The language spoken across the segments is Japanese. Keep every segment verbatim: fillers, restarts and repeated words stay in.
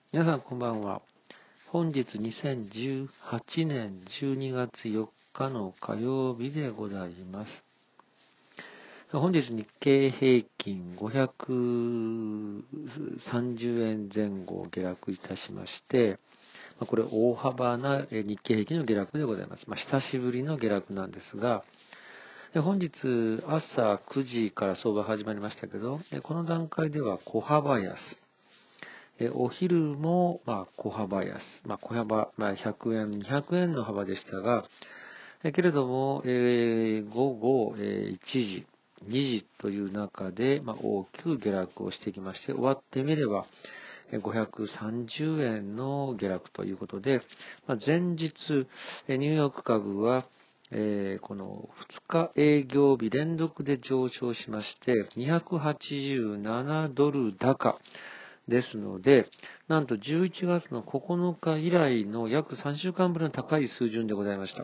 皆さんこんばんは。本日にせんじゅうはちねんじゅうにがつよっかの火曜日でございます。本日日経平均ごひゃくさんじゅうえんぜん後下落いたしまして、これ大幅な日経平均の下落でございます。まあ、久しぶりの下落なんですが、本日朝くじから相場始まりましたけど、この段階では小幅安。お昼も、まあ、小幅安。まあ、小幅、まあ、ひゃくえん、にひゃくえんの幅でしたが、けれども、えー、午後、えー、いちじ、にじという中で、まあ、大きく下落をしてきまして、終わってみれば、ごひゃくさんじゅうえんの下落ということで、まあ、前日、ニューヨーク株は、えー、このふつか営業日連続で上昇しまして、にひゃくはちじゅうななドル高。ですので、なんとじゅういちがつのここのか以来の約さんしゅうかんぶりの高い水準でございました。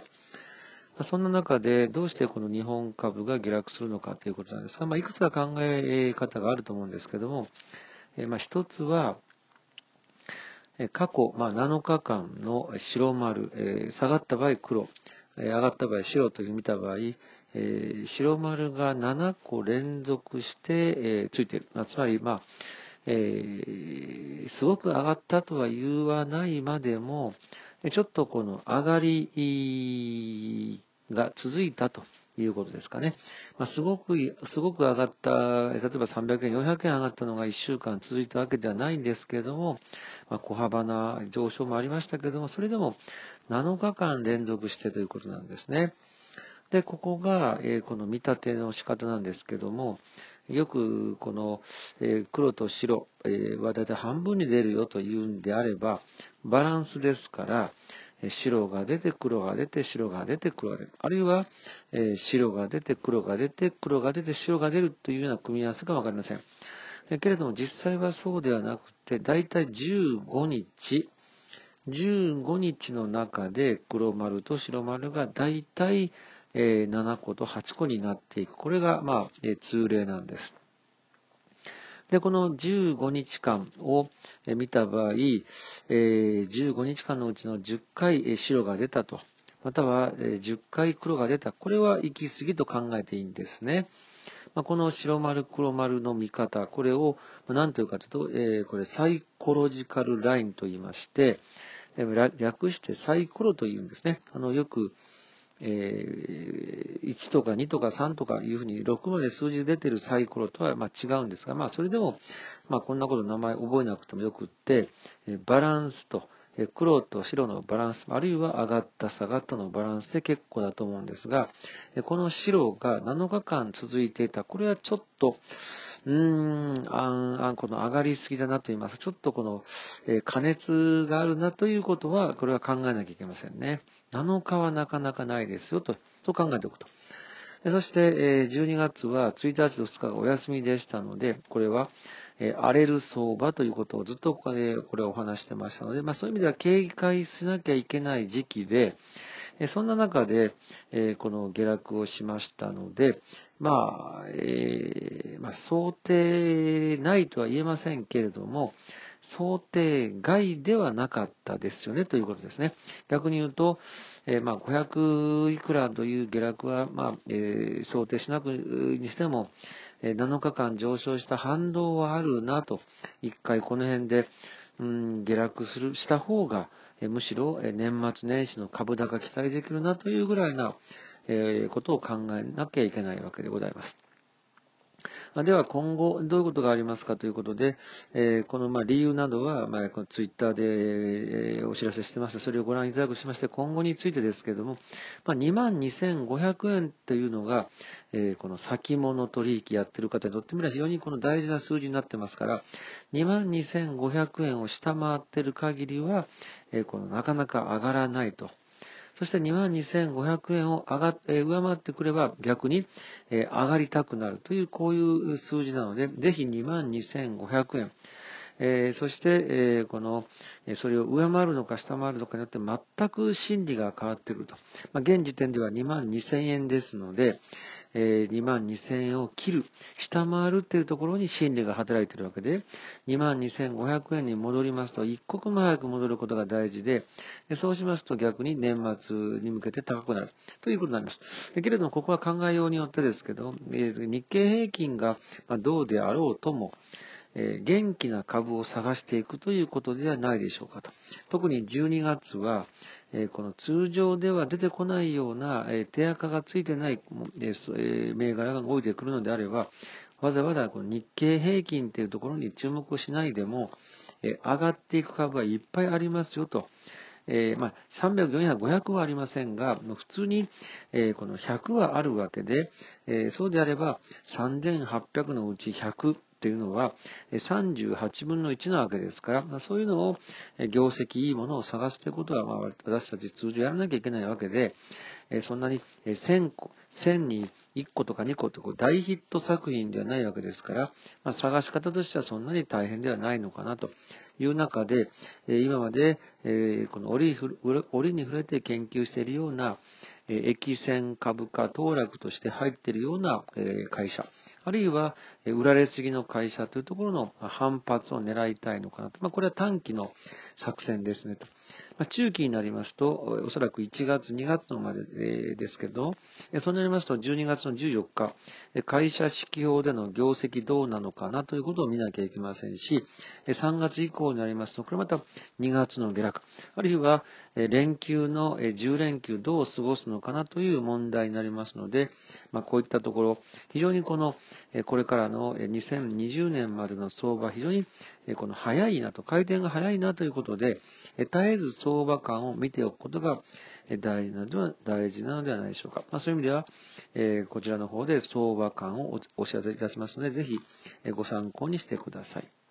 そんな中で、どうしてこの日本株が下落するのかということなんですが、まあ、いくつか考え方があると思うんですけども、えまあ、一つは、過去、まあ、なのかかんの白丸、えー、下がった場合黒、えー、上がった場合白というふうに見た場合、えー、白丸がななこ連続して、えー、ついている。まあ、つまり、まあ、えー、すごく上がったとは言わないまでも、ちょっとこの上がりが続いたということですかね。まあ、すごく、すごく上がった、例えばさんびゃくえん、よんひゃくえん上がったのがいっしゅうかん続いたわけではないんですけれども、まあ、小幅な上昇もありましたけれども、それでもなのかかん連続してということなんですね。で、ここが、えーこの見立ての仕方なんですけども、よくこの、えー黒と白、えーはだいたい半分に出るよというんであれば、バランスですから、えー白が出て黒が出て白が出て黒が出る。あるいは、えー白が出て黒が出て黒が出て白が出るというような組み合わせかわかりません。えーけれども実際はそうではなくて、だいたいじゅうごにち、じゅうごにちの中で黒丸と白丸がだいたいななことはちこになっていく。これが、まあ、通例なんです。で、このじゅうごにちかんを見た場合、じゅうごにちかんのうちのじゅっかい白が出たと、またはじゅっかい黒が出た。これは行き過ぎと考えていいんですね。この白丸黒丸の見方、これを何というかというと、これサイコロジカルラインと言いまして、略してサイコロというんですね。あの、よく、えー、いちとかにとかさんとかいうふうにろくまで数字で出てるサイコロとはまあ違うんですが、まあそれでも、まあこんなこと名前覚えなくてもよくって、バランスと、黒と白のバランス、あるいは上がった下がったのバランスで結構だと思うんですが、この白がなのかかん続いていた、これはちょっと、うーん、あん、あん、この上がりすぎだなと言います。ちょっとこの、えー、加熱があるなということは、これは考えなきゃいけませんね。なのかはなかなかないですよと、と考えておくと。そして、えー、じゅうにがつはついたちとふつかがお休みでしたので、これは、えー荒れる相場ということをずっとここで、これをお話してましたので、まあそういう意味では警戒しなきゃいけない時期で、えそんな中で、えーこの下落をしましたので、まあ、えーまあ、想定ないとは言えませんけれども、想定外ではなかったですよねということですね。逆に言うと、えーまあ、ごひゃくいくらという下落は、まあえー想定しなくにしても、えーなのかかん上昇した反動はあるなと、一回この辺で、うん、下落する、した方が、えーむしろ、えー年末年始の株高期待できるなというぐらいな、えーことを考えなきゃいけないわけでございます。では今後どういうことがありますかということで、えーこのまあ理由などは、まあ、このツイッターでえーお知らせしてます。それをご覧いただくしまして、今後についてですけれども、まあ、にまんにせんごひゃくえんというのが、えーこの先物取引やってる方にとってみれば非常にこの大事な数字になってますから、にまんにせんごひゃくえんを下回っている限りは、えーこのなかなか上がらないと。そしてにまんにせんごひゃくえんを上がっ、えー上回ってくれば逆に、えー上がりたくなるというこういう数字なので、ぜひにまんにせんごひゃくえん、えーそして、えーこの、えーそれを上回るのか下回るのかによって全く心理が変わってくると。まあ、現時点ではにまんにせんえんですので、 えー、にまんにせんえんを切る、下回るっていうところに心理が働いているわけで、にまんにせんごひゃくえんに戻りますと、一刻も早く戻ることが大事で、でそうしますと逆に年末に向けて高くなるということになります。でけれども、ここは考えようによってですけど、えー、日経平均がどうであろうとも、えー、元気な株を探していくということではないでしょうかと。特にじゅうにがつは、えー、この通常では出てこないような、えー、手垢がついてない、えー、銘柄が動いてくるのであれば、わざわざこの日経平均というところに注目しないでも、えー、上がっていく株はいっぱいありますよと。えー、まあ、さんびゃく、よんひゃく、ごひゃくはありませんが、普通に、えー、このひゃくはあるわけで、えー、そうであればさんぜんはっぴゃくのうちひゃくっていうのはさんじゅうはちぶんのいちなわけですから、そういうのを、業績いいものを探すということは、まあ、私たち通常やらなきゃいけないわけで、そんなにせんこ、せんにいっことかにことこう大ヒット作品ではないわけですから、まあ、探し方としてはそんなに大変ではないのかなという中で、今までこの折に触れて研究しているような益線株価騰落として入っているような会社、あるいは売られすぎの会社というところの反発を狙いたいのかなと。まあ、これは短期の作戦ですねと。まあ、中期になりますと、おそらくいちがつ、にがつのまでですけど、そうなりますとじゅうにがつのじゅうよっか、会社指揮法での業績どうなのかなということを見なきゃいけませんし、さんがつ以降になりますと、これまたにがつの下落、あるいは連休のじゅうれんきゅうどう過ごすのかなという問題になりますので、まあ、こういったところ、非常にこの、これからのにせんにじゅうねんまでの相場、非常にこの早いなと、回転が早いなということで、絶えず相場感を見ておくことが大事なのでは、大事なのではないでしょうか。まあ、そういう意味では、えー、こちらの方で相場感をお知らせいたしますので、ぜひご参考にしてください。